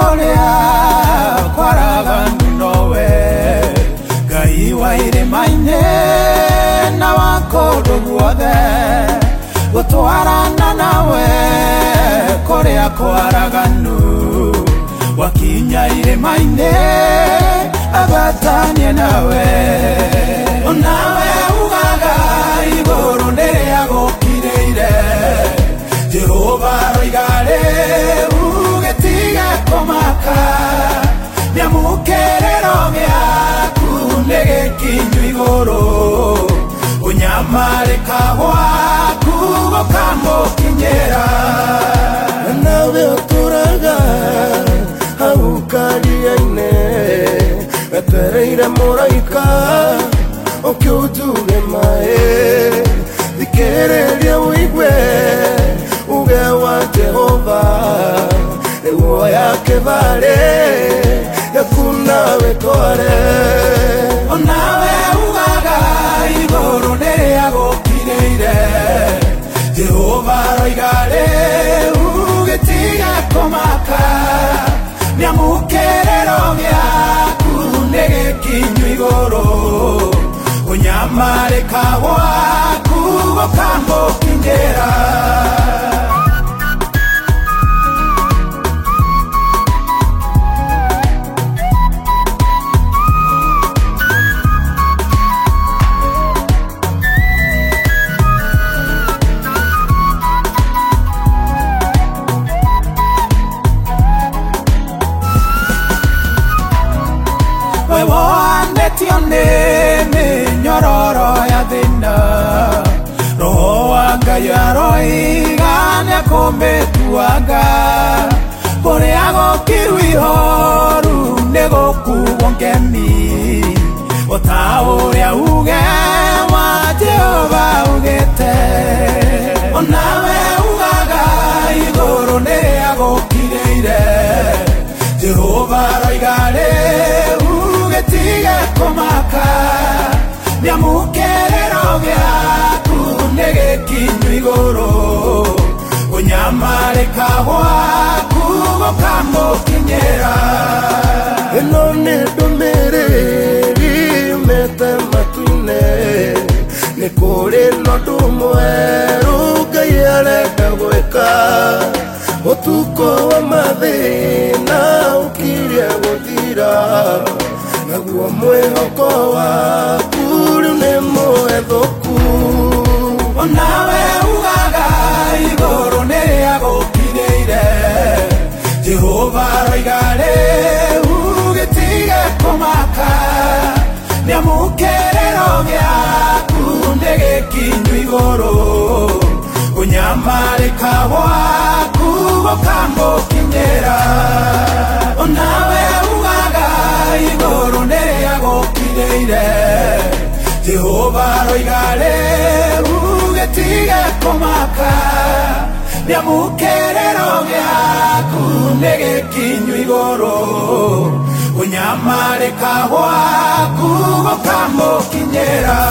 korea kwaraganu nowe Ngai wa irima-inĩ na wa kũndũ guothe gũtwarana nawe korea kwaraganu wakinya irima-inĩ agatanie nawe onawe ugaga igũrũ nĩrĩagũkirĩire Jehova roigare ugĩtiga kũmaka nĩamũkĩrĩro gĩaku nĩgĩkinyu igũrũ ũnyamarĩka gwaku gũkamũkinyĩra nawe ũtũraga hau karia-inĩ wetereire mũraika ũkĩũnjuge maĩ thikĩrĩria ũigue uge wa Jehova nĩguo yake barĩ yaku nawe tware onawe ugaga igũrũ nĩrĩagũkirĩire Jehova roigare ugĩtiga kũmaka nĩamũkĩrĩro gĩaku nĩgĩkinyu igũrũ ũnyamarĩka gwaku gũkamũkinyĩra wandetio nĩ mĩnyororo ya thĩna roho wa Ngai aroiga nĩakũmĩtuanga kũrĩa gũkiru ihoru nĩgũkuo ngemi o ta ũrĩa uge wa Jehova ugĩte onawe ugaga igũrũ nĩrĩagũkirĩire Jehova roigare ugĩtiga kũmaka nĩamũkĩrĩro gĩaku nĩgĩkinyu igũrũ ũnyamarĩka gwaku gũkamũkinyĩra ĩno nĩ ndũmĩrĩri yumĩte matu-inĩ nĩ kũrĩ na ũndũ mwerũ Ngai arenda gwĩka ũtukũ wa mathĩna ũkirie gũthira naguo mwĩhoko waku rĩu nĩ mũhethũku onawe ugaga igũrũ nĩrĩagũkirĩire Jehova roigare ugĩtiga kũmaka nĩamũkĩrĩro gĩaku nĩgĩkinyu igũrũ ũnyamarĩka gwaku gũkamũkinyĩra onawe ugaga igũrũ nĩrĩagũkirĩire Jehova roigare ugĩtiga kũmaka nĩamũkĩrĩro gĩaku nĩgĩkinyu igũrũ ũnyamarĩka gwaku gũkamũkinyĩra